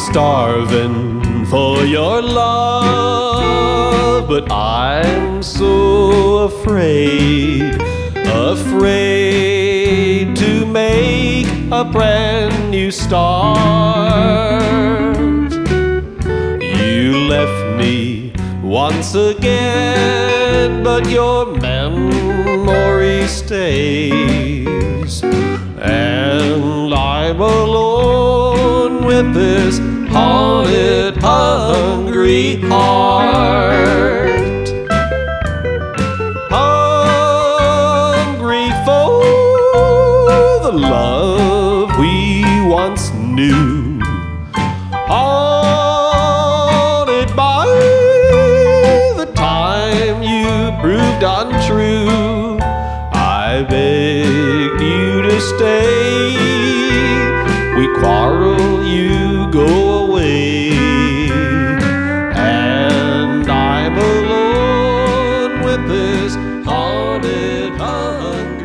starving for your love, but I'm so afraid to make a brand new start. You left me once again, but your memory stays, and I'm alone with this haunted, hungry heart. Hungry for the love we once knew, haunted by the time you proved untrue. I begged you to stay, we quarrel, you go away, and I'm alone with this haunted, hungry